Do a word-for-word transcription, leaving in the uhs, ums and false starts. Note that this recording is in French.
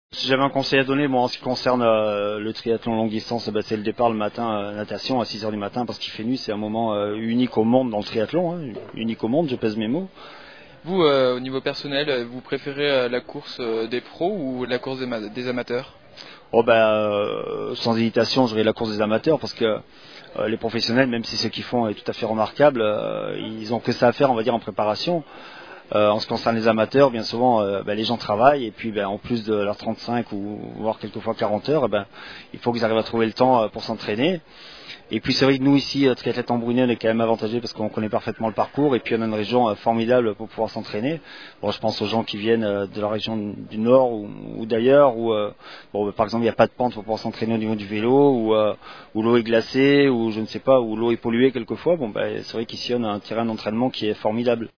Si j'avais un conseil à donner, bon, en ce qui concerne euh, le triathlon longue distance, bah, c'est le départ le matin, euh, natation à six heures du matin parce qu'il fait nuit. C'est un moment euh, unique au monde dans le triathlon, hein, unique au monde, je pèse mes mots. Vous, euh, au niveau personnel, vous préférez euh, la course euh, des pros ou la course des, ma- des amateurs? Oh, bah, euh, sans hésitation, j'aurais la course des amateurs parce que euh, les professionnels, même si ce qu'ils font est tout à fait remarquable, euh, ils ont que ça à faire, on va dire, en préparation. Euh, en ce qui concerne les amateurs, bien souvent, euh, ben, les gens travaillent et puis ben, en plus de leurs trente-cinq ou voire quelquefois quarante heures, eh ben, il faut qu'ils arrivent à trouver le temps euh, pour s'entraîner. Et puis c'est vrai que nous ici, euh, triathlètes en Brunei, on est quand même avantagés parce qu'on connaît parfaitement le parcours et puis on a une région euh, formidable pour pouvoir s'entraîner. Bon, je pense aux gens qui viennent euh, de la région du Nord ou, ou d'ailleurs, où euh, bon, ben, par exemple il n'y a pas de pente pour pouvoir s'entraîner au niveau du vélo, ou euh, où l'eau est glacée, ou je ne sais pas, où l'eau est polluée quelquefois. Bon, ben, c'est vrai qu'ici on a un terrain d'entraînement qui est formidable.